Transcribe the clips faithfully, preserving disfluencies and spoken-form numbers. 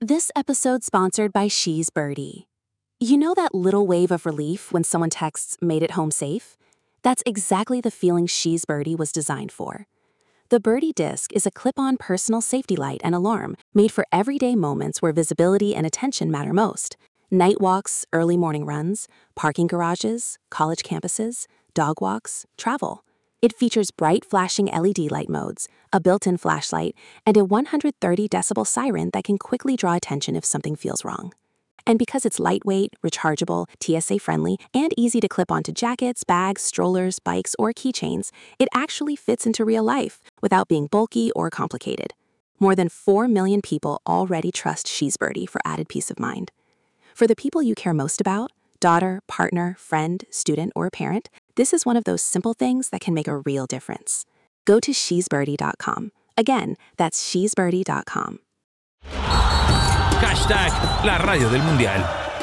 This episode's sponsored by She's Birdie. You know that little wave of relief when someone texts, "made it home safe"? That's exactly the feeling She's Birdie was designed for. The Birdie Disc is a clip-on personal safety light and alarm made for everyday moments where visibility and attention matter most. Night walks, early morning runs, parking garages, college campuses, dog walks, travel. It features bright flashing L E D light modes, a built-in flashlight, and a one hundred thirty decibel siren that can quickly draw attention if something feels wrong. And because it's lightweight, rechargeable, T S A-friendly, and easy to clip onto jackets, bags, strollers, bikes, or keychains, it actually fits into real life without being bulky or complicated. More than four million people already trust She's Birdie for added peace of mind. For the people you care most about, daughter, partner, friend, student, or parent, this is one of those simple things that can make a real difference. Go to she's birdie dot com. Again, that's she's birdie dot com. Hashtag la radio del mundial.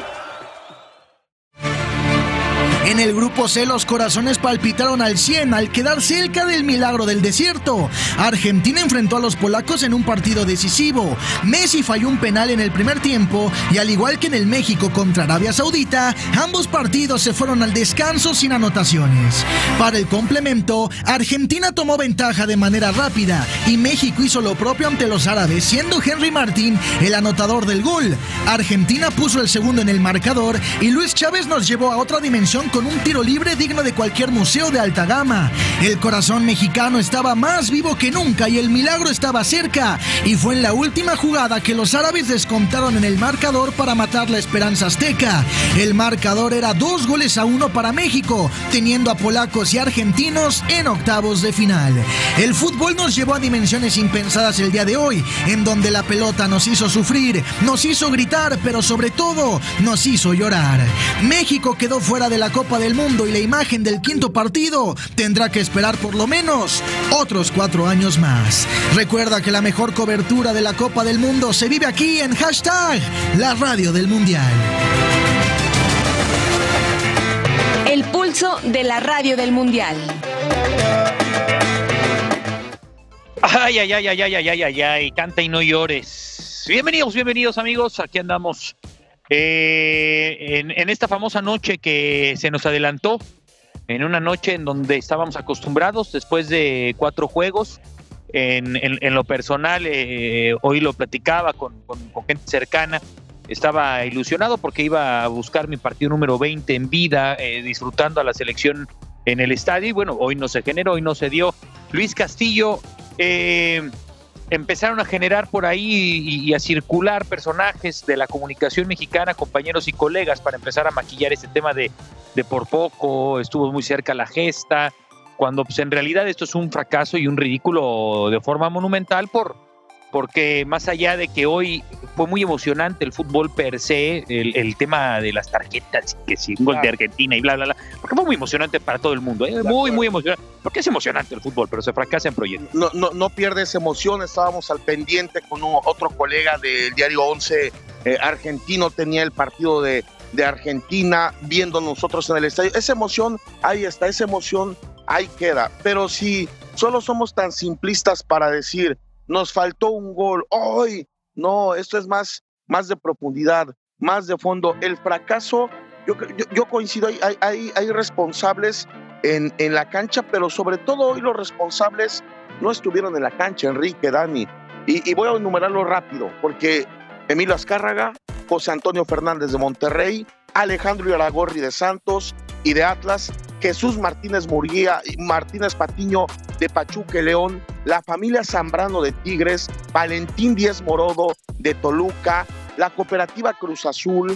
En el grupo C los corazones palpitaron al cien al quedar cerca del milagro del desierto. Argentina enfrentó a los polacos en un partido decisivo. Messi falló un penal en el primer tiempo y al igual que en el México contra Arabia Saudita, ambos partidos se fueron al descanso sin anotaciones. Para el complemento, Argentina tomó ventaja de manera rápida y México hizo lo propio ante los árabes, siendo Henry Martín el anotador del gol. Argentina puso el segundo en el marcador y Luis Chávez nos llevó a otra dimensión con un tiro libre digno de cualquier museo de alta gama. El corazón mexicano estaba más vivo que nunca y el milagro estaba cerca. Y fue en la última jugada que los árabes descontaron en el marcador para matar la esperanza azteca. El marcador era dos goles a uno para México, teniendo a polacos y argentinos en octavos de final. El fútbol nos llevó a dimensiones impensadas el día de hoy, en donde la pelota nos hizo sufrir, nos hizo gritar, pero sobre todo nos hizo llorar. México quedó fuera de la Copa del Mundo y la imagen del quinto partido tendrá que esperar por lo menos otros cuatro años más. Recuerda que la mejor cobertura de la Copa del Mundo se vive aquí en hashtag la radio del mundial. El pulso de la radio del mundial. Ay, ay, ay, ay, ay, ay, ay, ay, ay, canta y no llores. Bienvenidos, bienvenidos amigos, aquí andamos. Eh, en, en esta famosa noche que se nos adelantó, en una noche en donde estábamos acostumbrados después de cuatro juegos, en, en, en lo personal, eh, hoy lo platicaba con, con, con gente cercana, estaba ilusionado porque iba a buscar mi partido número veinte en vida, eh, disfrutando a la selección en el estadio, y bueno, hoy no se generó, hoy no se dio. Luis Castillo, eh, empezaron a generar por ahí y, y a circular personajes de la comunicación mexicana, compañeros y colegas, para empezar a maquillar este tema de, de por poco, estuvo muy cerca la gesta, cuando pues en realidad esto es un fracaso y un ridículo de forma monumental, por, porque más allá de que hoy fue muy emocionante el fútbol per se, el, el tema de las tarjetas, que si un gol de Argentina y bla, bla, bla, porque fue muy emocionante para todo el mundo, ¿eh? muy, muy emocionante, porque es emocionante el fútbol, pero se fracasa en proyectos. No, no, no pierdes emoción, estábamos al pendiente con un, otro colega del diario once eh, argentino, tenía el partido de, de Argentina, viendo nosotros en el estadio, esa emoción, ahí está, esa emoción, ahí queda, pero si solo somos tan simplistas para decir, nos faltó un gol, ¡ay! No, esto es más, más de profundidad, más de fondo. El fracaso, yo, yo, yo coincido, hay, hay, hay responsables en, en la cancha, pero sobre todo hoy los responsables no estuvieron en la cancha, Enrique, Dani. Y, y voy a enumerarlo rápido, porque Emilio Azcárraga, José Antonio Fernández de Monterrey, Alejandro Iraragorri de Santos y de Atlas, Jesús Martínez Murguía, Martínez Patiño de Pachuca y León, la familia Zambrano de Tigres, Valentín Díez Morodo de Toluca, la cooperativa Cruz Azul,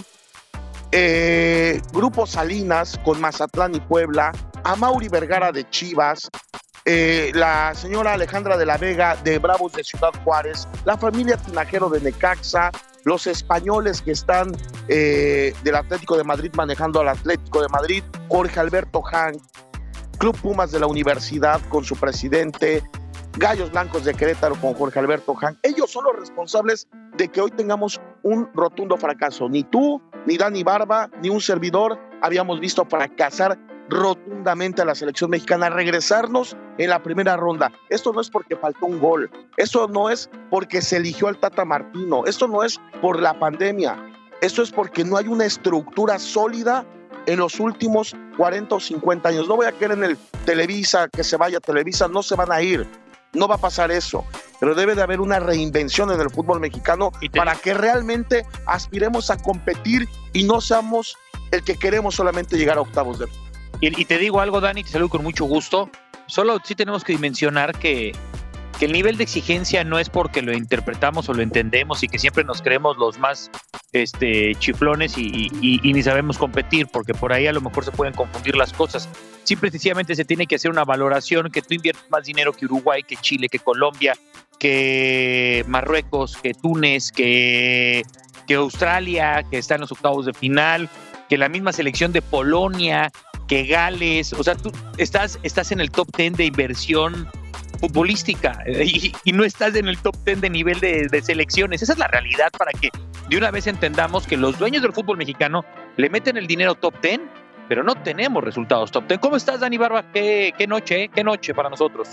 eh, Grupo Salinas con Mazatlán y Puebla, Amaury Vergara de Chivas, eh, la señora Alejandra de la Vega de Bravos de Ciudad Juárez, la familia Tinajero de Necaxa, los españoles que están eh, del Atlético de Madrid manejando al Atlético de Madrid, Jorge Alberto Hank, Club Pumas de la Universidad con su presidente, Gallos Blancos de Querétaro con Jorge Alberto Hank. Ellos son los responsables de que hoy tengamos un rotundo fracaso. Ni tú, ni Dani Barba, ni un servidor habíamos visto fracasar rotundamente a la selección mexicana, regresarnos en la primera ronda. Esto no es porque faltó un gol, esto no es porque se eligió al Tata Martino, esto no es por la pandemia, esto es porque no hay una estructura sólida en los últimos cuarenta o cincuenta años. No voy a querer en el Televisa, que se vaya Televisa, no se van a ir, no va a pasar eso, pero debe de haber una reinvención en el fútbol mexicano para que realmente aspiremos a competir y no seamos el que queremos solamente llegar a octavos de... Y, y te digo algo, Dani, te saludo con mucho gusto. Solo sí tenemos que dimensionar que, que el nivel de exigencia no es porque lo interpretamos o lo entendemos y que siempre nos creemos los más este, chiflones y, y, y ni sabemos competir, porque por ahí a lo mejor se pueden confundir las cosas. Simple y sencillamente se tiene que hacer una valoración, que tú inviertes más dinero que Uruguay, que Chile, que Colombia, que Marruecos, que Túnez, que, que Australia, que está en los octavos de final, que la misma selección de Polonia, que Gales. O sea, tú estás, estás en el top diez de inversión futbolística y, y no estás en el top diez de nivel de, de selecciones. Esa es la realidad, para que de una vez entendamos que los dueños del fútbol mexicano le meten el dinero top diez, pero no tenemos resultados top diez. ¿Cómo estás, Dani Barba? ¿Qué, qué noche, eh? ¿Qué noche para nosotros?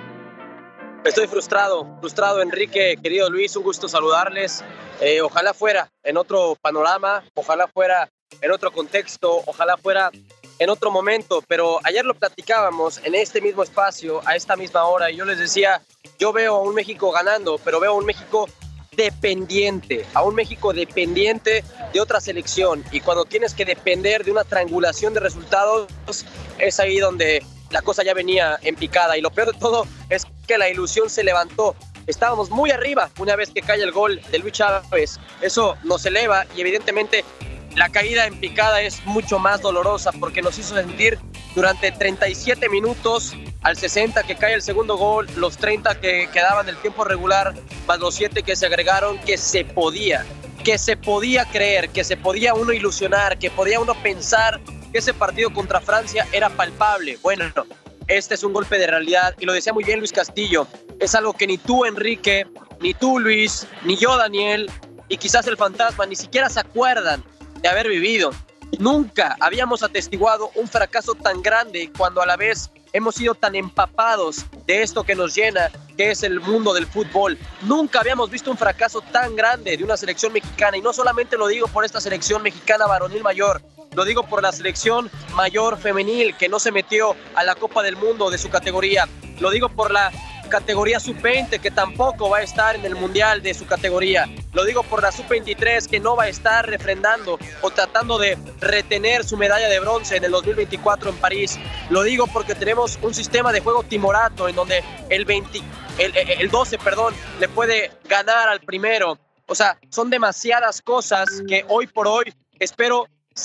Estoy frustrado, frustrado, Enrique, querido Luis, un gusto saludarles. Eh, ojalá fuera en otro panorama, ojalá fuera en otro contexto, ojalá fuera en otro momento, pero ayer lo platicábamos en este mismo espacio, a esta misma hora, y yo les decía, yo veo a un México ganando, pero veo a un México dependiente, a un México dependiente de otra selección, y cuando tienes que depender de una triangulación de resultados, es ahí donde la cosa ya venía en picada, y lo peor de todo es que la ilusión se levantó. Estábamos muy arriba una vez que cae el gol de Luis Chávez, eso nos eleva, y evidentemente la caída en picada es mucho más dolorosa porque nos hizo sentir durante treinta y siete minutos, al sesenta que cae el segundo gol, los treinta que quedaban del tiempo regular, más los siete que se agregaron, que se podía, que se podía creer, que se podía uno ilusionar, que podía uno pensar que ese partido contra Francia era palpable. Bueno, este es un golpe de realidad, y lo decía muy bien Luis Castillo, es algo que ni tú, Enrique, ni tú, Luis, ni yo, Daniel, y quizás el fantasma, ni siquiera se acuerdan de haber vivido. Nunca habíamos atestiguado un fracaso tan grande cuando a la vez hemos sido tan empapados de esto que nos llena, que es el mundo del fútbol. Nunca habíamos visto un fracaso tan grande de una selección mexicana, y no solamente lo digo por esta selección mexicana varonil mayor, lo digo por la selección mayor femenil que no se metió a la Copa del Mundo de su categoría, lo digo por la categoría sub veinte que tampoco va a estar en el Mundial de su categoría, lo digo por la sub veintitrés que no va a estar refrendando o tratando de retener su medalla de bronce en el dos mil veinticuatro en París, lo digo porque tenemos un sistema de juego timorato en donde el, veinte, el, el doce perdón, le puede ganar al primero. O sea, son demasiadas cosas que hoy por hoy espero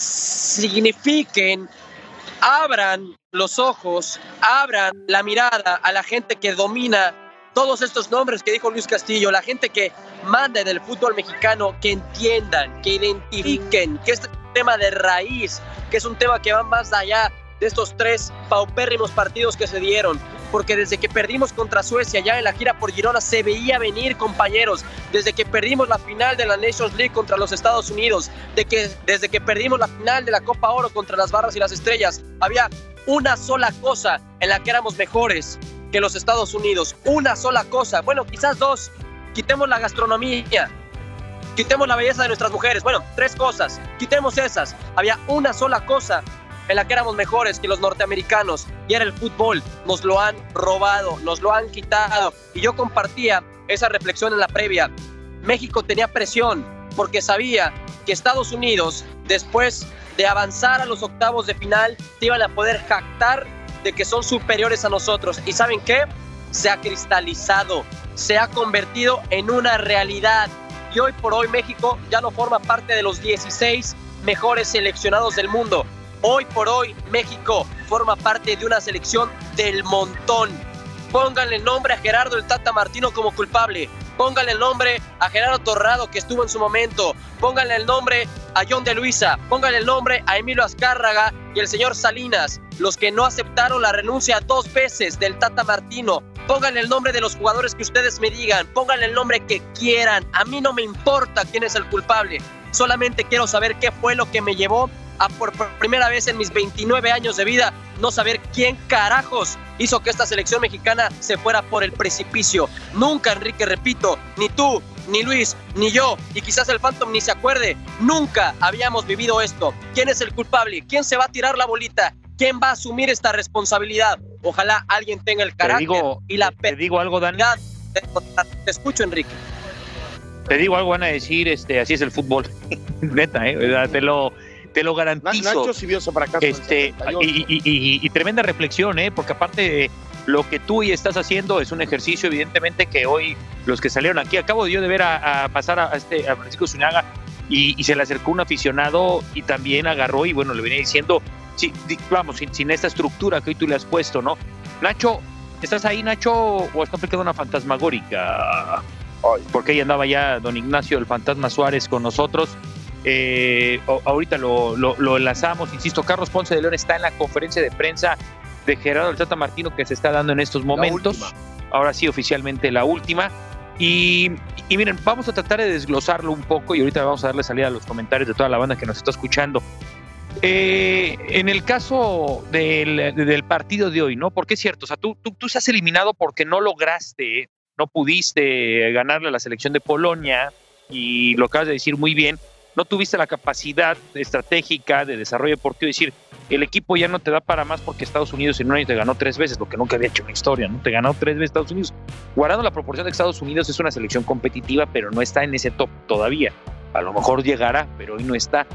signifiquen, abran los ojos, abran la mirada a la gente que domina todos estos nombres que dijo Luis Castillo, la gente que manda en el fútbol mexicano, que entiendan, que identifiquen que este tema de raíz, que es un tema que va más allá de estos tres paupérrimos partidos que se dieron, porque desde que perdimos contra Suecia ya en la gira por Girona se veía venir, compañeros, desde que perdimos la final de la Nations League contra los Estados Unidos, de que, desde que perdimos la final de la Copa Oro contra las Barras y las Estrellas, había una sola cosa en la que éramos mejores que los Estados Unidos, una sola cosa, bueno, quizás dos, quitemos la gastronomía, quitemos la belleza de nuestras mujeres, bueno, tres cosas, quitemos esas, había una sola cosa en la que éramos mejores que los norteamericanos, y era el fútbol. Nos lo han robado, nos lo han quitado, y yo compartía esa reflexión en la previa. México tenía presión porque sabía que Estados Unidos, después de avanzar a los octavos de final, se iban a poder jactar de que son superiores a nosotros, y ¿saben qué? Se ha cristalizado, se ha convertido en una realidad, y hoy por hoy México ya no forma parte de los dieciséis mejores seleccionados del mundo. Hoy por hoy México forma parte de una selección del montón. Pónganle el nombre a Gerardo el Tata Martino como culpable. Pónganle el nombre a Gerardo Torrado, que estuvo en su momento. Pónganle el nombre a John de Luisa. Pónganle el nombre a Emilio Azcárraga y el señor Salinas, los que no aceptaron la renuncia dos veces del Tata Martino. Pónganle el nombre de los jugadores que ustedes me digan. Pónganle el nombre que quieran. A mí no me importa quién es el culpable. Solamente quiero saber qué fue lo que me llevó a por primera vez en mis veintinueve años de vida no saber quién carajos hizo que esta selección mexicana se fuera por el precipicio. Nunca, Enrique, repito, ni tú, ni Luis, ni yo, y quizás el Phantom ni se acuerde, nunca habíamos vivido esto. ¿Quién es el culpable? ¿Quién se va a tirar la bolita? ¿Quién va a asumir esta responsabilidad? Ojalá alguien tenga el carácter te digo, y la te digo algo, Dan. Te escucho, Enrique. Te digo algo, van a decir, este, así es el fútbol. Neta, ¿eh? Te lo, te lo garantizo. Nacho sí vio eso para acá. Este, y, y, y, y tremenda reflexión, ¿eh? Porque aparte lo que tú y estás haciendo es un ejercicio, evidentemente, que hoy los que salieron aquí, acabo yo de ver a, a pasar a, este, a Francisco Zúñiga y, y se le acercó un aficionado y también agarró y bueno, le venía diciendo, sí, vamos, sin, sin esta estructura que hoy tú le has puesto, ¿no? Nacho, ¿estás ahí, Nacho, o está aplicando una fantasmagórica? Porque ahí andaba ya don Ignacio, el fantasma Suárez, con nosotros. Eh, ahorita lo, lo, lo enlazamos, insisto, Carlos Ponce de León está en la conferencia de prensa de Gerardo del Tata Martino que se está dando en estos momentos. Ahora sí, oficialmente la última. Y, y miren, vamos a tratar de desglosarlo un poco y ahorita vamos a darle salida a los comentarios de toda la banda que nos está escuchando. Eh, en el caso del, del partido de hoy, ¿no? Porque es cierto, o sea, tú, tú, tú se has eliminado porque no lograste, no pudiste ganarle a la selección de Polonia y lo acabas de decir muy bien, no tuviste la capacidad estratégica de desarrollo deportivo, es decir, el equipo ya no te da para más porque Estados Unidos en un año te ganó tres veces, lo que nunca había hecho en la historia, ¿no? Te ganó tres veces Estados Unidos. Guardando la proporción de que Estados Unidos es una selección competitiva, pero no está en ese top todavía. A lo mejor llegará, pero hoy no está.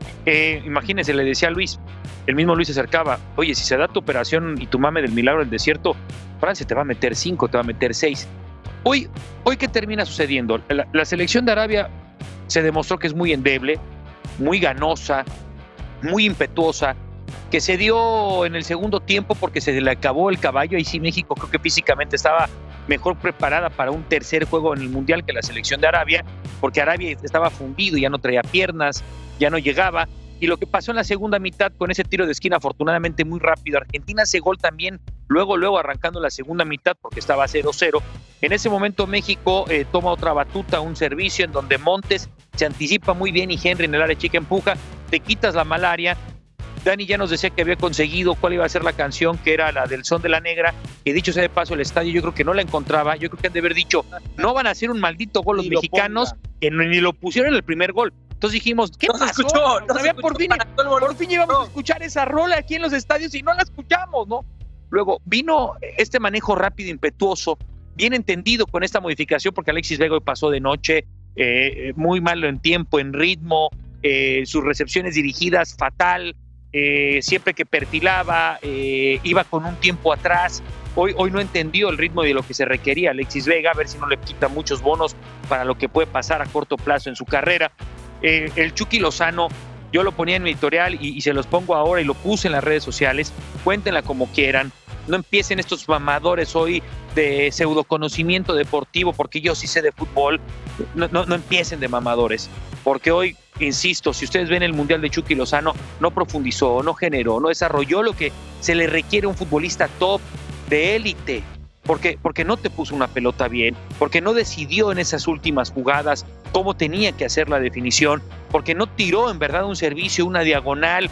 Eh, imagínense, le decía a Luis, el mismo Luis se acercaba, oye, si se da tu operación y tu mame del milagro del desierto, Francia te va a meter cinco, te va a meter seis. Hoy, hoy ¿qué termina sucediendo? La, la selección de Arabia se demostró que es muy endeble, muy ganosa, muy impetuosa, que se dio en el segundo tiempo porque se le acabó el caballo. Ahí sí México creo que físicamente estaba mejor preparada para un tercer juego en el Mundial que la selección de Arabia, porque Arabia estaba fundido, ya no traía piernas, ya no llegaba. Y lo que pasó en la segunda mitad con ese tiro de esquina afortunadamente muy rápido, Argentina hace gol también, luego, luego arrancando la segunda mitad porque estaba cero cero. En ese momento México eh, toma otra batuta, un servicio en donde Montes se anticipa muy bien y Henry en el área chica empuja, te quitas la malaria. Dani ya nos decía que había conseguido cuál iba a ser la canción, que era la del Son de la Negra, que dicho sea de paso el estadio yo creo que no la encontraba, yo creo que han de haber dicho, no van a hacer un maldito gol los ni mexicanos, que ni lo pusieron en el primer gol. Entonces dijimos, ¿qué no pasó? Se escuchó, no o sea, se escuchó por fin, por fin íbamos no. a escuchar esa rola aquí en los estadios y no la escuchamos, ¿no? Luego vino este manejo rápido, impetuoso, bien entendido con esta modificación, porque Alexis Vega hoy pasó de noche, eh, muy malo en tiempo, en ritmo, eh, sus recepciones dirigidas fatal, eh, siempre que perfilaba, eh, iba con un tiempo atrás. Hoy, hoy no entendió el ritmo de lo que se requería Alexis Vega, a ver si no le quita muchos bonos para lo que puede pasar a corto plazo en su carrera. Eh, el Chucky Lozano, yo lo ponía en mi editorial y, y se los pongo ahora y lo puse en las redes sociales, cuéntenla como quieran, no empiecen estos mamadores hoy de pseudoconocimiento deportivo, porque yo sí sé de fútbol, no, no, no empiecen de mamadores, porque hoy, insisto, si ustedes ven el Mundial de Chucky Lozano, no profundizó, no generó, no desarrolló lo que se le requiere a un futbolista top, de élite, porque, porque no te puso una pelota bien, porque no decidió en esas últimas jugadas cómo tenía que hacer la definición, porque no tiró en verdad un servicio, una diagonal,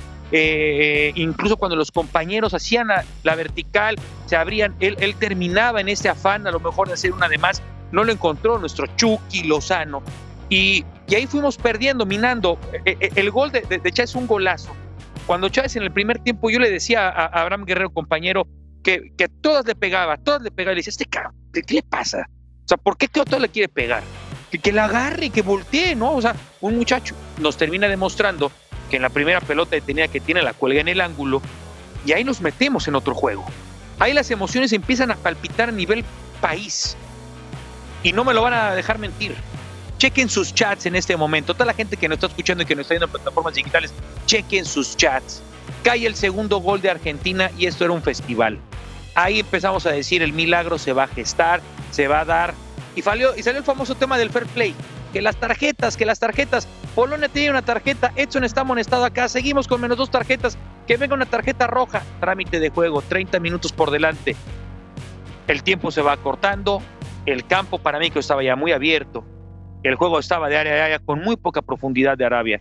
eh, incluso cuando los compañeros hacían la, la vertical, se abrían, él, él terminaba en ese afán a lo mejor de hacer una de más, no lo encontró nuestro Chucky Lozano, y, y ahí fuimos perdiendo, minando. El, el gol de, de, de Chávez es un golazo. Cuando Chávez en el primer tiempo, yo le decía a, a Abraham Guerrero, compañero, Que, que a todas le pegaba, todas le pegaba, y le decía, este cabrón, ¿qué, ¿qué le pasa? O sea, ¿por qué que a todas le quiere pegar? Que, que la agarre, que voltee, ¿no? O sea, un muchacho nos termina demostrando que en la primera pelota tenía que tiene la cuelga en el ángulo, y ahí nos metemos en otro juego. Ahí las emociones empiezan a palpitar a nivel país, y no me lo van a dejar mentir. Chequen sus chats en este momento, toda la gente que nos está escuchando y que nos está viendo en plataformas digitales, chequen sus chats. Cae el segundo gol de Argentina y esto era un festival. Ahí empezamos a decir, el milagro se va a gestar, se va a dar, y salió, y salió el famoso tema del fair play, que las tarjetas, que las tarjetas, Polonia tiene una tarjeta, Edson está amonestado acá, seguimos con menos dos tarjetas, que venga una tarjeta roja, trámite de juego, treinta minutos por delante, el tiempo se va acortando, el campo para México estaba ya muy abierto, el juego estaba de área a área con muy poca profundidad de Arabia,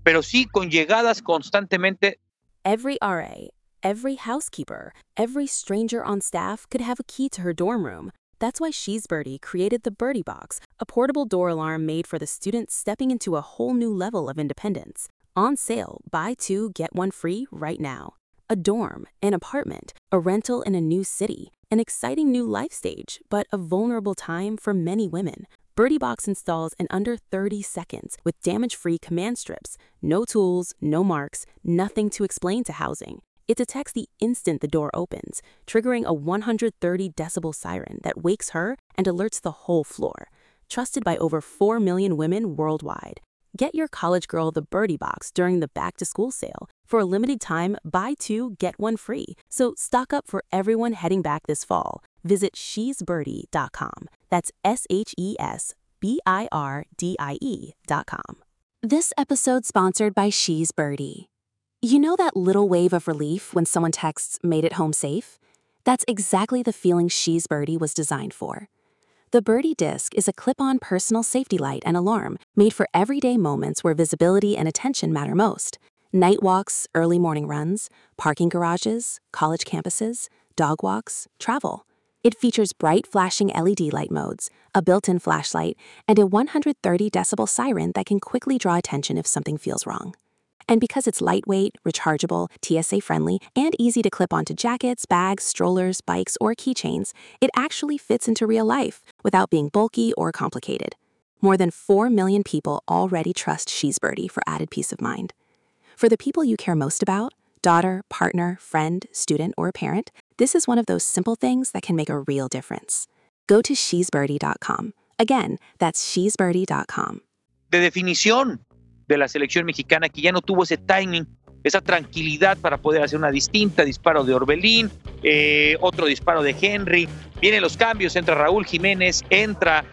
pero sí con llegadas constantemente. Every R A, every housekeeper, every stranger on staff could have a key to her dorm room. That's why She's Birdie created the Birdie Box, a portable door alarm made for the student stepping into a whole new level of independence. On sale, buy two, get one free right now. A dorm, an apartment, a rental in a new city, an exciting new life stage, but a vulnerable time for many women. Birdie Box installs in under thirty seconds with damage-free command strips. No tools, no marks, nothing to explain to housing. It detects the instant the door opens, triggering a one hundred thirty decibel siren that wakes her and alerts the whole floor. Trusted by over four million women worldwide. Get your college girl the Birdie Box during the back-to-school sale. For a limited time, buy two, get one free. So stock up for everyone heading back this fall. Visit she's birdie dot com. That's S H E S B I R D I E dot com. This episode sponsored by She's Birdie. You know that little wave of relief when someone texts, "Made it home safe"? That's exactly the feeling She's Birdie was designed for. The Birdie Disc is a clip-on personal safety light and alarm made for everyday moments where visibility and attention matter most. Night walks, early morning runs, parking garages, college campuses, dog walks, travel. It features bright flashing L E D light modes, a built-in flashlight, and a one hundred thirty decibel siren that can quickly draw attention if something feels wrong. And because it's lightweight, rechargeable, T S A-friendly, and easy to clip onto jackets, bags, strollers, bikes, or keychains, it actually fits into real life without being bulky or complicated. More than four million people already trust She's Birdie for added peace of mind. For the people you care most about, daughter, partner, friend, student, or parent, this is one of those simple things that can make a real difference. Go to she's birdie dot com. Again, that's she's birdie dot com. De definición de la selección mexicana, que ya no tuvo ese timing, esa tranquilidad para poder hacer una distinta, disparo de Orbelín, eh, otro disparo de Henry, vienen los cambios, entra Raúl Jiménez, entra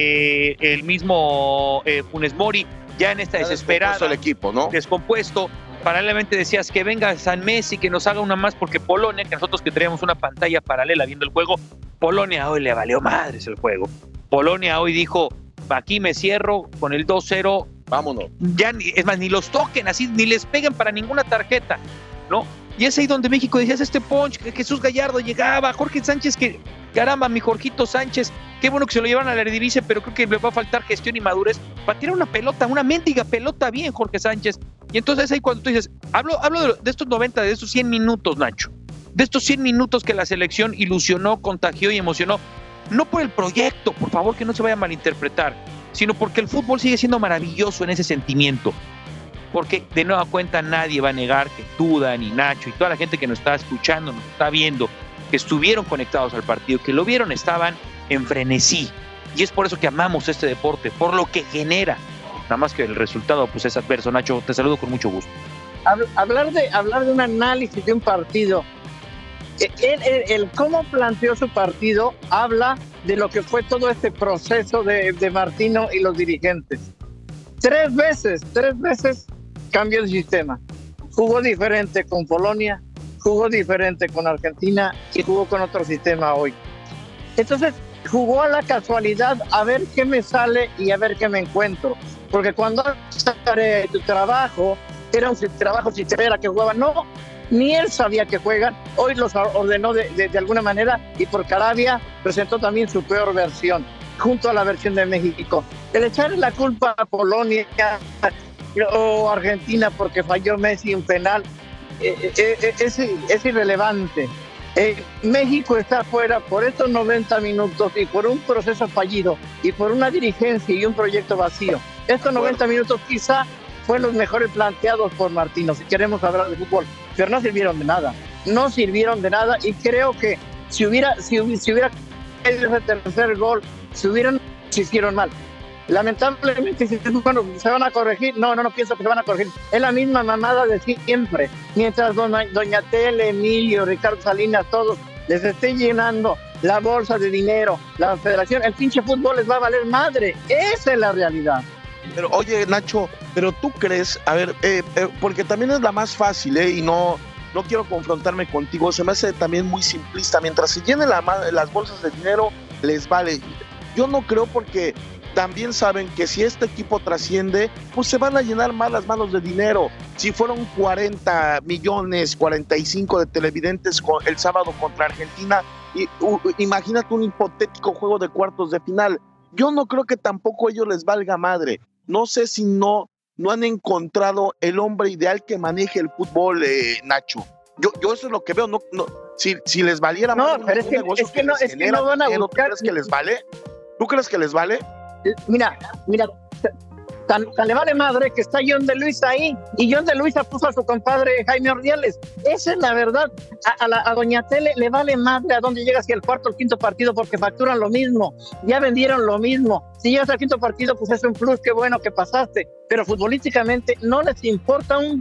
eh, el mismo eh, Funes Mori, ya en esta desesperada, el equipo, ¿no? Descompuesto. Paralelamente decías que venga San Messi, que nos haga una más, porque Polonia, que nosotros que traíamos una pantalla paralela viendo el juego, Polonia hoy le valió madres el juego. Polonia hoy dijo, aquí me cierro con el dos cero, vámonos. Ya, es más, ni los toquen así, ni les peguen para ninguna tarjeta, ¿no? Y es ahí donde México decías, este punch, que Jesús Gallardo llegaba, Jorge Sánchez, que caramba, mi Jorgito Sánchez, qué bueno que se lo llevan a la Eredivisie, pero creo que le va a faltar gestión y madurez para tirar una pelota, una mendiga pelota bien, Jorge Sánchez. Y entonces ahí cuando tú dices, hablo, hablo de, de estos noventa, de estos cien minutos, Nacho, de estos cien minutos que la selección ilusionó, contagió y emocionó, no por el proyecto, por favor, que no se vaya a malinterpretar, sino porque el fútbol sigue siendo maravilloso en ese sentimiento. Porque de nueva cuenta nadie va a negar que tú, Dani, Nacho y toda la gente que nos está escuchando, nos está viendo, que estuvieron conectados al partido, que lo vieron, estaban en frenesí. Y es por eso que amamos este deporte, por lo que genera. Nada más que el resultado pues es adverso. Nacho, te saludo con mucho gusto. Hablar de, hablar de un análisis de un partido, el, el, el cómo planteó su partido habla de lo que fue todo este proceso de, de Martino y los dirigentes. Tres veces, tres veces cambió el sistema. Jugó diferente con Polonia, jugó diferente con Argentina y jugó con otro sistema hoy. Entonces, jugó a la casualidad a ver qué me sale y a ver qué me encuentro. Porque cuando haré tu trabajo, era un trabajo si era que jugaban, no, ni él sabía que juegan. Hoy los ordenó de, de, de alguna manera y por Carabia presentó también su peor versión, junto a la versión de México. El echarle la culpa a Polonia o Argentina porque falló Messi un penal eh, eh, es, es irrelevante. Eh, México está afuera por estos noventa minutos y por un proceso fallido y por una dirigencia y un proyecto vacío. Estos noventa minutos quizá fueron los mejores planteados por Martino, si queremos hablar de fútbol, pero no sirvieron de nada, no sirvieron de nada y creo que si hubiera, si, si hubiera ese tercer gol, si hubieran, se hicieron mal. Lamentablemente, si bueno, se van a corregir, no, no, no pienso que se van a corregir. Es la misma mamada de siempre. Mientras doña, doña Tele, Emilio, Ricardo Salinas, todos les esté llenando la bolsa de dinero, la federación, el pinche fútbol les va a valer madre. Esa es la realidad. Pero oye, Nacho, pero tú crees, a ver, eh, eh, porque también es la más fácil, ¿eh? Y no, no quiero confrontarme contigo, se me hace también muy simplista. Mientras se llenen la, las bolsas de dinero, les vale. Yo no creo porque también saben que si este equipo trasciende, pues se van a llenar más las manos de dinero. Si fueron cuarenta millones, cuarenta y cinco de televidentes el sábado contra Argentina, y, uh, imagínate un hipotético juego de cuartos de final. Yo no creo que tampoco a ellos les valga madre. No sé si no, no han encontrado el hombre ideal que maneje el fútbol, eh, Nacho. Yo, yo eso es lo que veo. No, no, si, si les valiera no, más pero un, es un que, negocio es que, que no, es que no van a dinero, buscar. ¿tú crees que les vale? ¿Tú crees que les vale? Mira, mira, tan, tan le vale madre que está John de Luisa ahí, y John de Luisa puso a su compadre Jaime Ordiales. Esa es la verdad. A, a, la, a Doña Tele le vale madre a dónde llegas, si el cuarto o el quinto partido, porque facturan lo mismo, ya vendieron lo mismo. Si llegas al quinto partido, pues es un plus, qué bueno que pasaste, pero futbolísticamente no les importa un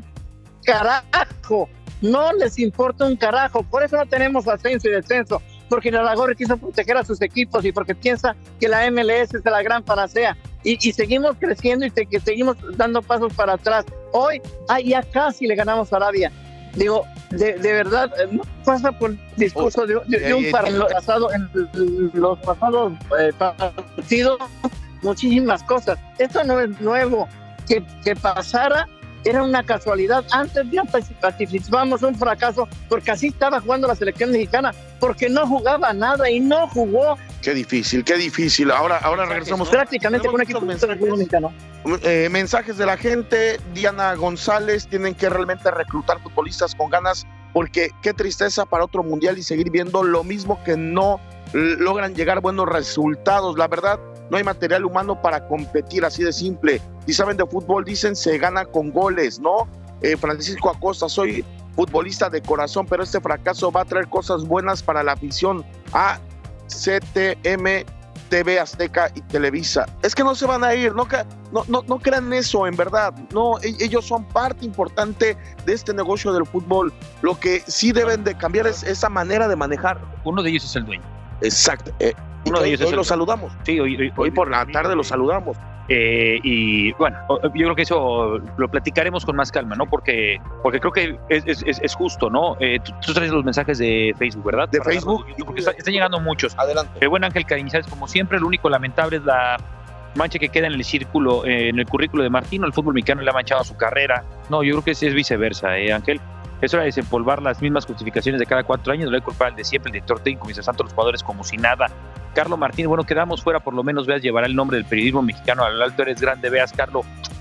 carajo, no les importa un carajo. Por eso no tenemos ascenso y descenso, porque Irarrágorri quiso proteger a sus equipos y porque piensa que la M L S es la gran panacea, y, y seguimos creciendo y te, que seguimos dando pasos para atrás. Hoy ah, ya casi le ganamos a Arabia. Digo, de, de verdad, no pasa por el discurso de, de, de un par en, lo pasado, en los pasados eh, partidos, muchísimas cosas. Esto no es nuevo. Que, que pasara era una casualidad. Antes ya participábamos un fracaso porque así estaba jugando la selección mexicana, porque no jugaba nada y no jugó. Qué difícil, qué difícil. Ahora, ahora regresamos. Prácticamente con un equipo mexicano. Eh, mensajes de la gente. Diana González, tienen que realmente reclutar futbolistas con ganas, porque qué tristeza para otro mundial y seguir viendo lo mismo, que no logran llegar buenos resultados. La verdad, no hay material humano para competir, así de simple. Si saben de fútbol, dicen se gana con goles, ¿no? Eh, Francisco Acosta, soy futbolista de corazón, pero este fracaso va a traer cosas buenas para la afición. A C T M, T V Azteca y Televisa. Es que no se van a ir, no, no, no, no crean eso, en verdad. No, ellos son parte importante de este negocio del fútbol. Lo que sí deben de cambiar es esa manera de manejar. Uno de ellos es el dueño. Exacto. Eh, Uno de ellos hoy es el... lo saludamos. Sí, hoy, hoy, hoy por la tarde lo saludamos. Eh, y bueno, yo creo que eso lo platicaremos con más calma, ¿no? Porque, porque creo que es, es, es justo, ¿no? Eh, tú, tú traes los mensajes de Facebook, ¿verdad? De Para Facebook. YouTube, porque está, están llegando muchos. Adelante. El buen Ángel Cañizares, como siempre, lo único lamentable es la mancha que queda en el círculo, eh, en el currículo de Martino. El fútbol mexicano le ha manchado su carrera. No, yo creo que es, es viceversa, ¿eh, Ángel? Es hora de desempolvar las mismas justificaciones de cada cuatro años, no le culpar al de siempre, el director técnico, mientras tanto los jugadores como si nada. Carlos Martínez, bueno, quedamos fuera, por lo menos Veas llevará el nombre del periodismo mexicano al alto, eres grande, Veas, Carlos,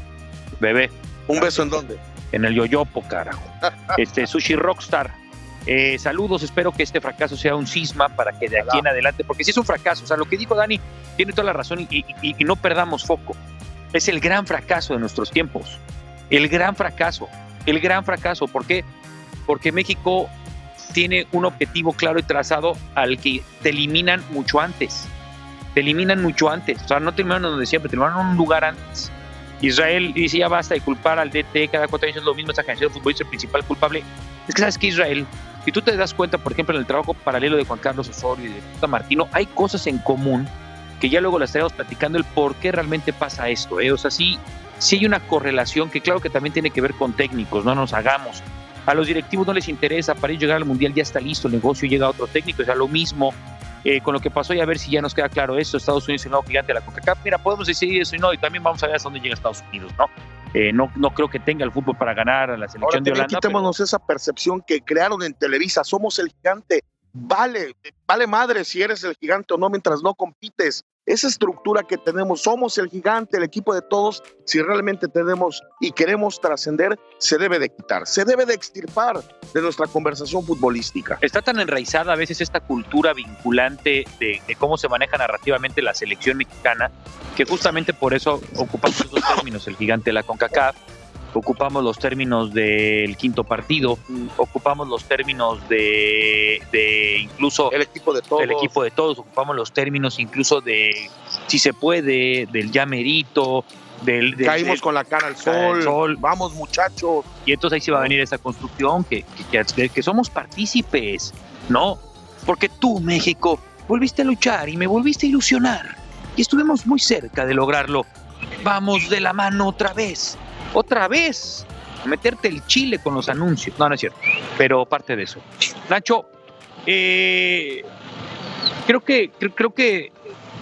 bebé. ¿Un beso en dónde? En el yoyopo, carajo. Este, Sushi Rockstar, eh, saludos, espero que este fracaso sea un cisma para que de aquí en adelante, porque si es un fracaso, o sea, lo que dijo Dani tiene toda la razón, y, y, y no perdamos foco. Es el gran fracaso de nuestros tiempos, el gran fracaso, el gran fracaso, ¿por qué? Porque México tiene un objetivo claro y trazado al que te eliminan mucho antes. Te eliminan mucho antes. O sea, no te eliminan donde siempre, te eliminan en un lugar antes. Israel dice, ya basta de culpar al D T, cada cuatro años es lo mismo, esta canción del futbolista el principal culpable. Es que sabes que Israel, si tú te das cuenta, por ejemplo, en el trabajo paralelo de Juan Carlos Osorio y de Tata Martino, hay cosas en común que ya luego las estaremos platicando, el por qué realmente pasa esto, ¿eh? O sea, sí, sí hay una correlación que claro que también tiene que ver con técnicos, no nos hagamos. A los directivos no les interesa, para ellos llegar al Mundial ya está listo, el negocio llega a otro técnico, o sea, lo mismo eh, con lo que pasó, y a ver si ya nos queda claro esto. Estados Unidos es el nuevo gigante de la CONCACAF. Mira, podemos decir eso y no, y también vamos a ver hasta dónde llega Estados Unidos, ¿no? Eh, no, no creo que tenga el fútbol para ganar a la selección Ahora, de Holanda. Quitémonos pero... esa percepción que crearon en Televisa, somos el gigante, vale, vale madre si eres el gigante o no mientras no compites. Esa estructura que tenemos, somos el gigante, el equipo de todos, si realmente tenemos y queremos trascender, se debe de quitar, se debe de extirpar de nuestra conversación futbolística. Está tan enraizada a veces esta cultura vinculante de, de cómo se maneja narrativamente la selección mexicana, que justamente por eso ocupamos los dos términos, el gigante de la CONCACAF, ocupamos los términos del quinto partido, ocupamos los términos de, de incluso el equipo de todos, el equipo de todos, ocupamos los términos incluso de si se puede, del ya merito, del, del caímos del, con la cara al sol, sol, vamos muchachos. Y entonces ahí se va a venir esa construcción que, que, que, que somos partícipes, ¿no? Porque tú, México, volviste a luchar y me volviste a ilusionar y estuvimos muy cerca de lograrlo. Vamos de la mano otra vez. Otra vez, a meterte el chile con los anuncios. No, no es cierto, pero parte de eso. Nacho, eh, creo que creo, creo que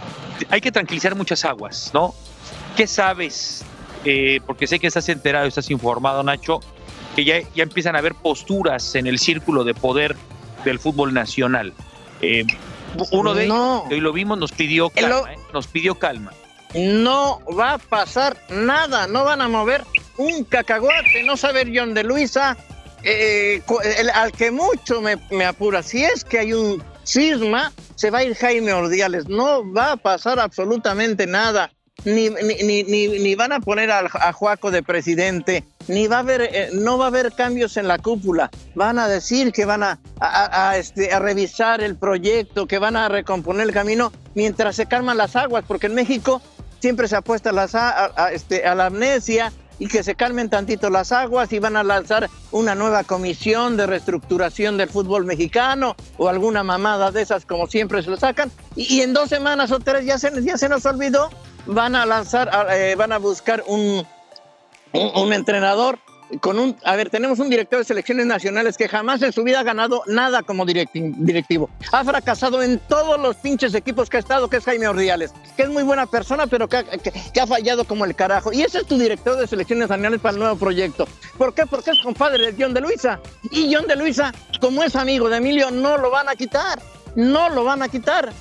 hay que tranquilizar muchas aguas, ¿no? ¿Qué sabes? Eh, porque sé que estás enterado, estás informado, Nacho, que ya, ya empiezan a haber posturas en el círculo de poder del fútbol nacional. Eh, uno de No. ellos, que hoy lo vimos, nos pidió El calma, lo- ¿eh? nos pidió calma. No va a pasar nada, no van a mover un cacahuate, no saber John de Luisa, eh, co- el- al que mucho me, me apura, si es que hay un cisma, se va a ir Jaime Ordiales, no va a pasar absolutamente nada, ni, ni, ni, ni, ni van a poner a, a Juaco de presidente, ni va a haber, eh, no va a haber cambios en la cúpula, van a decir que van a, a, a, este, a revisar el proyecto, que van a recomponer el camino mientras se calman las aguas, porque en México siempre se apuesta a, las, a, a, este, a la amnesia y que se calmen tantito las aguas y van a lanzar una nueva comisión de reestructuración del fútbol mexicano o alguna mamada de esas como siempre se lo sacan y, y en dos semanas o tres ya se, ya se nos olvidó, van a lanzar, eh, van a buscar un, un, un entrenador con un, a ver, tenemos un director de selecciones nacionales que jamás en su vida ha ganado nada como directi- directivo. Ha fracasado en todos los pinches equipos que ha estado, que es Jaime Ordiales, que es muy buena persona, pero que, ha- que, que ha fallado como el carajo. Y ese es tu director de selecciones nacionales para el nuevo proyecto. ¿Por qué? Porque es compadre de John de Luisa. Y John de Luisa, como es amigo de Emilio, no lo van a quitar. No lo van a quitar.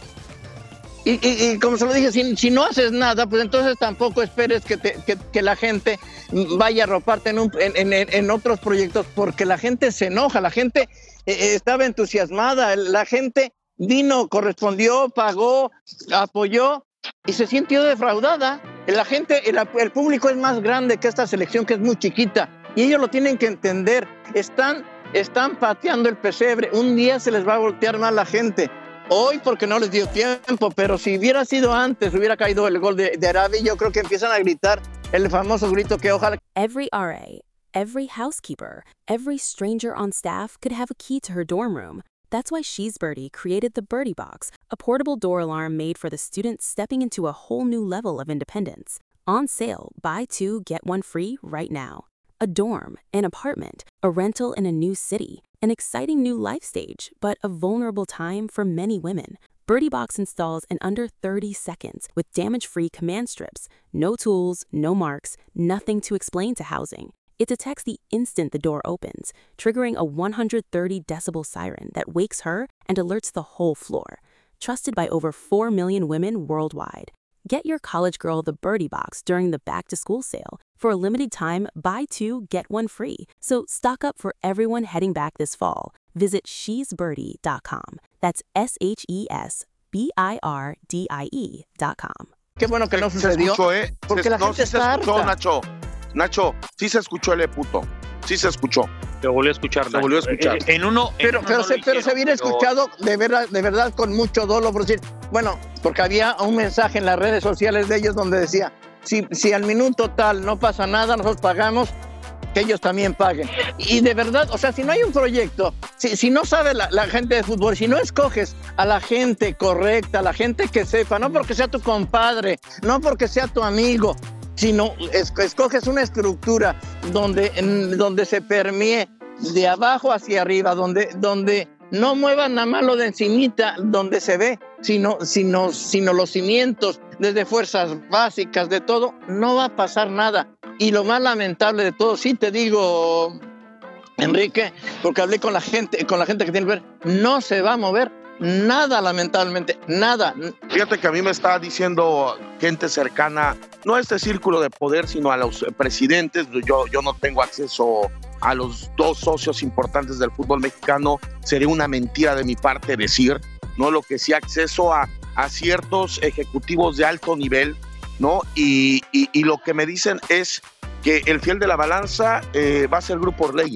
Y, y, y como se lo dije, si, si no haces nada, pues entonces tampoco esperes que, te, que, que la gente vaya a arroparte en, un, en, en, en otros proyectos, porque la gente se enoja, la gente eh, estaba entusiasmada, la gente vino, correspondió, pagó, apoyó y se sintió defraudada. La gente, el, el público es más grande que esta selección, que es muy chiquita, y ellos lo tienen que entender. Están, están pateando el pesebre, un día se les va a voltear mal la gente. Hoy porque no les dio tiempo, pero si hubiera sido antes, hubiera caído el gol de, de Arabia, yo creo que empiezan a gritar el famoso grito que ojalá... Every R A, every housekeeper, every stranger on staff could have a key to her dorm room. That's why She's Birdie created the Birdie Box, a portable door alarm made for the students stepping into a whole new level of independence. On sale, buy two, get one free right now. A dorm, an apartment, a rental in a new city, an exciting new life stage, but a vulnerable time for many women. Birdie Box installs in under thirty seconds with damage-free command strips, no tools, no marks, nothing to explain to housing. It detects the instant the door opens, triggering a one hundred thirty decibel siren that wakes her and alerts the whole floor. Trusted by over four million women worldwide. Get your college girl the Birdie Box during the back-to-school sale. For a limited time, buy two, get one free. So stock up for everyone heading back this fall. Visit she's birdie dot com. That's S H E S B I R D I E dot com. Qué bueno que no Se sucedió, escuchó, ¿eh? porque Se- la no, gente sí se está escuchó, harta. Nacho. Nacho, sí se escuchó el puto. Sí se escuchó. Se volvió a escuchar. Se volvió a escuchar. Eh, eh, en uno, en Pero, uno pero, no se, lo pero se hicieron, hubiera pero- escuchado de verdad, de verdad con mucho dolor, por decir, bueno, porque había un mensaje en las redes sociales de ellos donde decía, si, si al minuto tal no pasa nada, nosotros pagamos, que ellos también paguen. Y de verdad, o sea, si no hay un proyecto, si, si no sabe la, la gente de fútbol, si no escoges a la gente correcta, a la gente que sepa, no porque sea tu compadre, no porque sea tu amigo, sino es- escoges una estructura donde, en- donde se permee de abajo hacia arriba, donde, donde no muevan nada más lo de encimita, donde se ve, sino, sino, sino los cimientos, desde fuerzas básicas, de todo, no va a pasar nada. Y lo más lamentable de todo, sí te digo, Enrique, porque hablé con la gente, con la gente que tiene que ver, no se va a mover nada, lamentablemente, nada. Fíjate que a mí me está diciendo gente cercana, no a este círculo de poder, sino a los presidentes. Yo, yo no tengo acceso a los dos socios importantes del fútbol mexicano. Sería una mentira de mi parte decir, ¿no? Lo que sí, acceso a, a ciertos ejecutivos de alto nivel, ¿no? Y, y, y lo que me dicen es que el fiel de la balanza eh, va a ser Grupo Orlegui.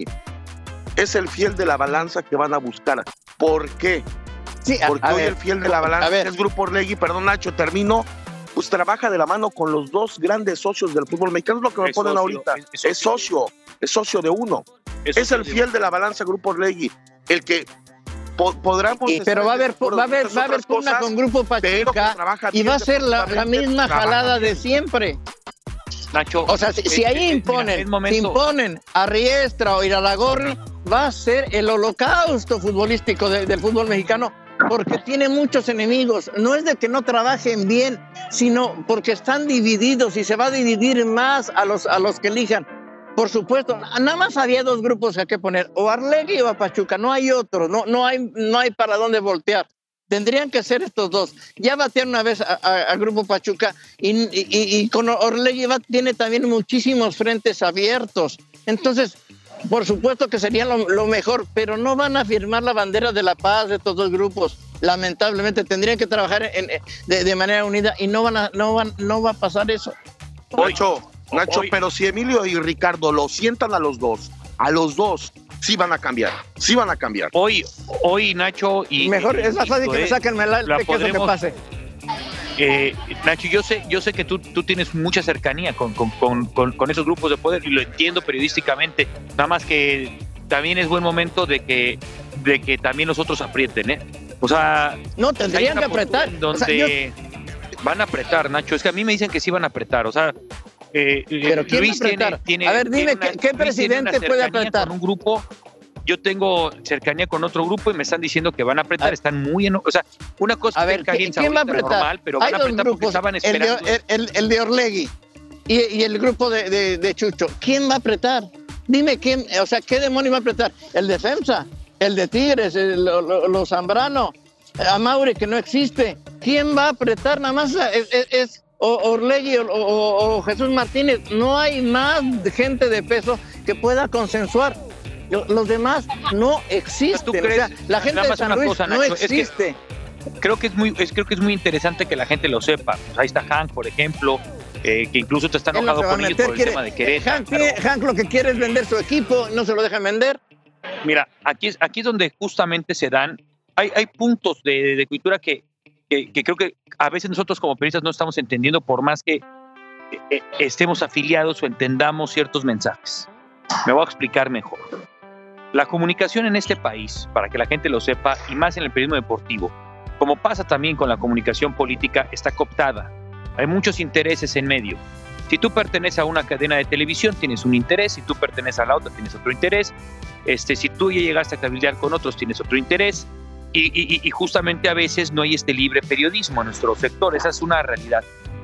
Es el fiel de la balanza que van a buscar. ¿Por qué? Sí, a, Porque a hoy ver, el fiel de la a balanza, ver. que es Grupo Orlegui, perdón Nacho, termino, pues trabaja de la mano con los dos grandes socios del fútbol mexicano. Es lo que me Es ponen socio, ahorita. es- es Es socio, es socio de uno. Es Es el socio de- fiel de la balanza Grupo Orlegui, el que po- podremos... Y, pero va a haber, estar de va a haber, acuerdo va a haber en muchas pugna otras con Grupo cosas, pero que Pachuca trabaja y va a bien ser la, la deportivamente, misma trabaja jalada de bien. siempre. Nacho, O sea, si, si eh, ahí eh, mira, imponen, es momento- si imponen a Riestra o Iralagorri, va a ser el holocausto futbolístico de- del fútbol mexicano porque tiene muchos enemigos. No es de que no trabajen bien, sino porque están divididos y se va a dividir más a los, a los que elijan. Por supuesto, nada más había dos grupos que hay que poner, o Arlegui o a Pachuca, no hay otro, no, no, hay, no hay para dónde voltear. Tendrían que ser estos dos. Ya batearon una vez al Grupo Pachuca y, y, y con Orlegui va, tiene también muchísimos frentes abiertos. Entonces, por supuesto que sería lo, lo mejor, pero no van a firmar la bandera de la paz de estos dos grupos. Lamentablemente tendrían que trabajar en, de, de manera unida y no van a, no van, no va a pasar eso. Nacho, Nacho, Hoy. pero si Emilio y Ricardo lo sientan a los dos, a los dos, sí van a cambiar, sí van a cambiar. Hoy, hoy Nacho y... Mejor, y, es más fácil que me saquen el la queso que pase. Eh, Nacho, yo sé, yo sé que tú, tú tienes mucha cercanía con, con, con, con, con esos grupos de poder y lo entiendo periodísticamente, nada más que también es buen momento de que, de que también los otros aprieten, ¿eh? O sea... No, tendrían que apretar. Donde O sea, yo... van a apretar, Nacho, es que a mí me dicen que sí van a apretar, o sea... Eh, Pero ¿quién Luis va a apretar? Tiene, tiene, a ver, dime, una, ¿qué, ¿qué presidente puede apretar? Con un grupo, yo tengo cercanía con otro grupo y me están diciendo que van a apretar, a, están muy enojados. O sea, una cosa a ver, ¿quién, ¿quién va a apretar? Normal, pero van Hay a dos apretar grupos, porque estaban esperando. El de, el, el de Orlegui y, y el grupo de, de, de Chucho. ¿Quién va a apretar? Dime quién, o sea, ¿qué demonio va a apretar? ¿El de FEMSA? ¿El de Tigres? ¿El, lo, lo, lo Zambrano? ¿A Mauri, que no existe? ¿Quién va a apretar? Nada más es... es, es o Orlegui o, o, o Jesús Martínez. No hay más gente de peso que pueda consensuar. Los demás no existen. ¿Tú crees? O sea, la gente de San Luis cosa, no Nacho, existe. Es que creo que es muy, es, creo que es muy interesante que la gente lo sepa. Pues ahí está Hank, por ejemplo, eh, que incluso te está enojado no con ellos por el quiere, tema de Querétaro. Hank, pero... Hank lo que quiere es vender su equipo, no se lo dejan vender. Mira, aquí es, aquí es donde justamente se dan, hay, hay puntos de, de cultura que Que, que creo que a veces nosotros como periodistas no estamos entendiendo por más que eh, estemos afiliados o entendamos ciertos mensajes. Me voy a explicar mejor. La comunicación en este país, para que la gente lo sepa, y más en el periodismo deportivo, como pasa también con la comunicación política, está cooptada. Hay muchos intereses en medio. Si tú perteneces a una cadena de televisión, tienes un interés. Si tú perteneces a la otra, tienes otro interés. Este, si tú ya llegaste a cabildear con otros, tienes otro interés. Y, y, y justamente a veces no hay este libre periodismo en nuestro sector, esa es una realidad.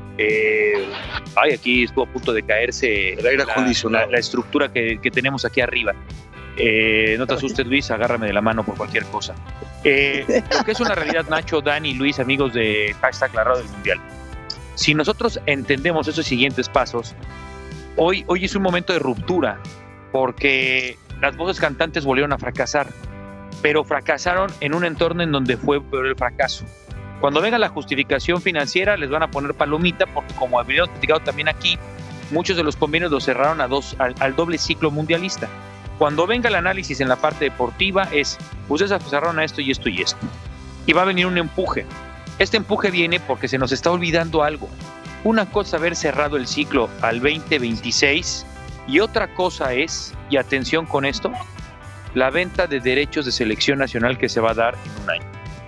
Eh, ay, aquí estuvo a punto de caerse el aire acondicionado. La, la, la estructura que, que tenemos aquí arriba. Eh, no te asustes, Luis, agárrame de la mano por cualquier cosa. Eh, lo que es una realidad, Nacho, Dani, Luis, amigos de Hashtag La Radio del Mundial. Si nosotros entendemos esos siguientes pasos, hoy, hoy es un momento de ruptura, porque las voces cantantes volvieron a fracasar. Pero fracasaron en un entorno en donde fue peor el fracaso. Cuando venga la justificación financiera, les van a poner palomita, porque como habíamos platicado también aquí, muchos de los convenios los cerraron a dos, al, al doble ciclo mundialista. Cuando venga el análisis en la parte deportiva es, ustedes cerraron a esto y esto y esto. Y va a venir un empuje. Este empuje viene porque se nos está olvidando algo. Una cosa es haber cerrado el ciclo al veinte veintiséis y otra cosa es, y atención con esto, la venta de derechos de selección nacional que se va a dar en un año.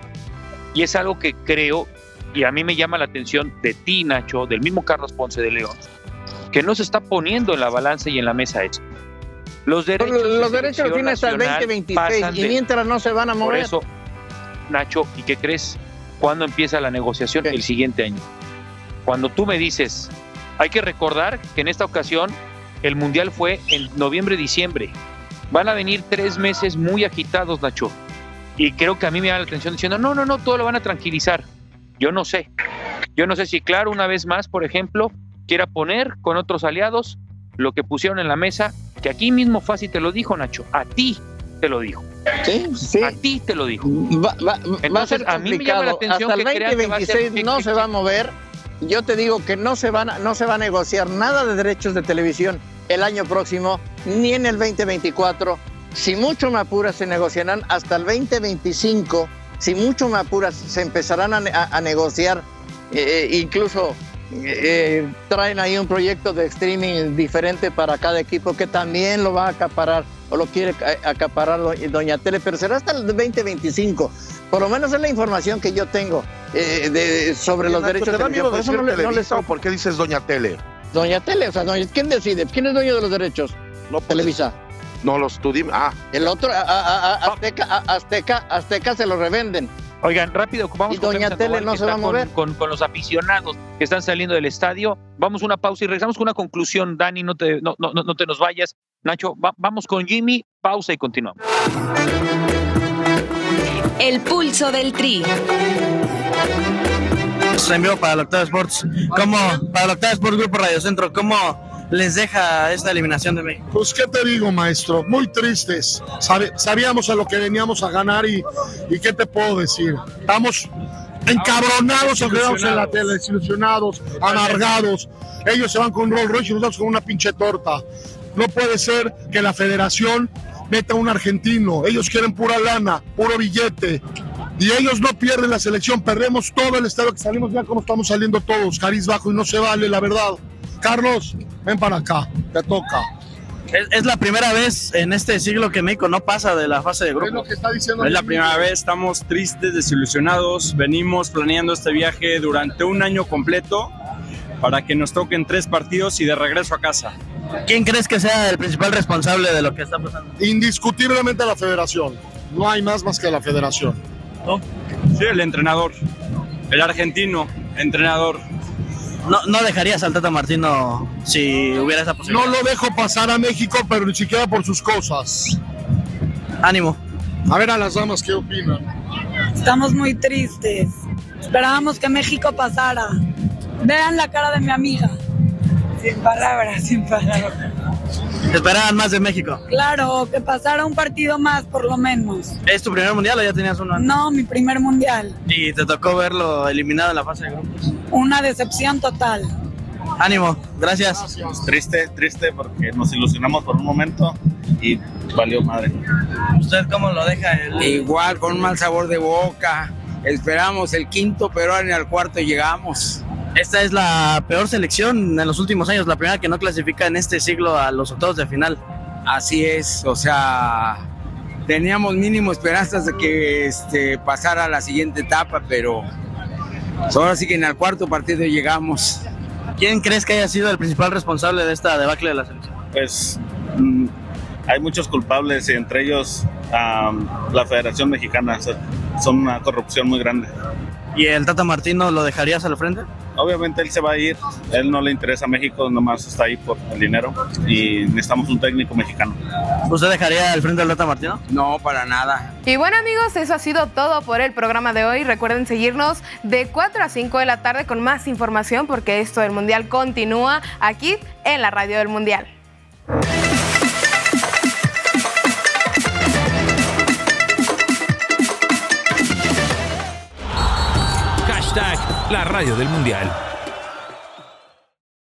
Y es algo que creo, y a mí me llama la atención de ti, Nacho, del mismo Carlos Ponce de León, que no se está poniendo en la balanza y en la mesa esto. Los derechos, los, los derechos los tiene hasta el veinte veintiséis y mientras no se van a mover. Por eso, Nacho, ¿y qué crees? ¿Cuándo empieza la negociación? ¿Qué? El siguiente año. Cuando tú me dices, hay que recordar que en esta ocasión el Mundial fue en noviembre-diciembre. Van a venir tres meses muy agitados, Nacho. Y creo que a mí me da la atención diciendo, no, no, no, todo lo van a tranquilizar. Yo no sé. Yo no sé si Claro, una vez más, por ejemplo, quiera poner con otros aliados lo que pusieron en la mesa, que aquí mismo fácil te lo dijo, Nacho. A ti te lo dijo. Sí, sí. A ti te lo dijo. Va, va, Entonces, va a ser complicado. A mí me llama la atención hasta el veinte veintiséis que no se va a mover. Yo te digo que no se, van, no se va a negociar nada de derechos de televisión el año próximo, ni en el veinte veinticuatro. Si mucho me apuras, se negociarán hasta el veinte veinticinco. Si mucho me apuras, se empezarán a, a, a negociar. Eh, incluso eh, traen ahí un proyecto de streaming diferente para cada equipo que también lo va a acaparar o lo quiere acaparar Doña Tele, pero será hasta el veinte veinticinco. Por lo menos es la información que yo tengo eh, de, sobre los derechos de televisión. Por eso no, le, no les toco. ¿Por qué dices Doña Tele? Doña Tele, o sea, ¿quién decide? ¿Quién es dueño de los derechos? No, pues, Televisa. No, los tú dime. Ah. El otro, a, a, a, Azteca, a, Azteca, Azteca se lo revenden. Oigan, rápido, vamos ¿Y con Doña Jaime Tele Sandoval, no que se va está a mover? Con, con, con los aficionados que están saliendo del estadio. Vamos a una pausa y regresamos con una conclusión. Dani, no te, no, no, no te nos vayas. Nacho, va, vamos con Jimmy, pausa y continuamos. El pulso del Tri. En vivo para el Octavo Sports. ¿Cómo, para el Octavo Sports Grupo Radio Centro, ¿cómo les deja esta eliminación de México? Pues, ¿qué te digo, maestro? Muy tristes. Sabe, sabíamos a lo que veníamos a ganar y, y ¿qué te puedo decir? Estamos encabronados, aunque en la tele, desilusionados, amargados. Ellos se van con Rolls Royce y nosotros con una pinche torta. No puede ser que la federación meta a un argentino. Ellos quieren pura lana, puro billete. Y ellos no pierden la selección, perdemos todo el estado que salimos, ya como estamos saliendo todos, cariz bajo y no se vale, la verdad. Carlos, ven para acá, te toca. Es, es la primera vez en este siglo que México no pasa de la fase de grupos. Es lo que está diciendo. Es la primera vez, estamos tristes, desilusionados, venimos planeando este viaje durante un año completo para que nos toquen tres partidos y de regreso a casa. ¿Quién crees que sea el principal responsable de lo que está pasando? Indiscutiblemente la federación, no hay más más que la federación. ¿No? Sí, el entrenador, el argentino, entrenador. No, no dejarías al Tata Martino si hubiera esa posibilidad. No lo dejo pasar a México, pero ni siquiera por sus cosas. Ánimo. A ver a las damas, ¿qué opinan? Estamos muy tristes. Esperábamos que México pasara. Vean la cara de mi amiga. Sin palabras, sin palabras. ¿Esperaban más de México? Claro, que pasara un partido más por lo menos. ¿Es tu primer mundial o ya tenías uno antes? No, mi primer mundial. ¿Y te tocó verlo eliminado en la fase de grupos? Una decepción total. Ánimo, gracias. Gracias. Triste, triste porque nos ilusionamos por un momento y valió madre. ¿Usted cómo lo deja? El... Igual, con un mal sabor de boca. Esperamos el quinto, pero ahora al cuarto llegamos. Esta es la peor selección en los últimos años, la primera que no clasifica en este siglo a los octavos de final. Así es, o sea, teníamos mínimo esperanzas de que este, pasara a la siguiente etapa, pero ahora sí que en el cuarto partido llegamos. ¿Quién crees que haya sido el principal responsable de esta debacle de la selección? Pues mmm, hay muchos culpables y entre ellos um, la Federación Mexicana. O sea, son una corrupción muy grande. ¿Y el Tata Martino lo dejarías al frente? Obviamente él se va a ir, él no le interesa a México, nomás está ahí por el dinero y necesitamos un técnico mexicano. ¿Usted dejaría al frente al Tata Martino? No, para nada. Y bueno, amigos, eso ha sido todo por el programa de hoy. Recuerden seguirnos de cuatro a cinco de la tarde con más información porque esto del Mundial continúa aquí en la Radio del Mundial. Hashtag la Radio del Mundial.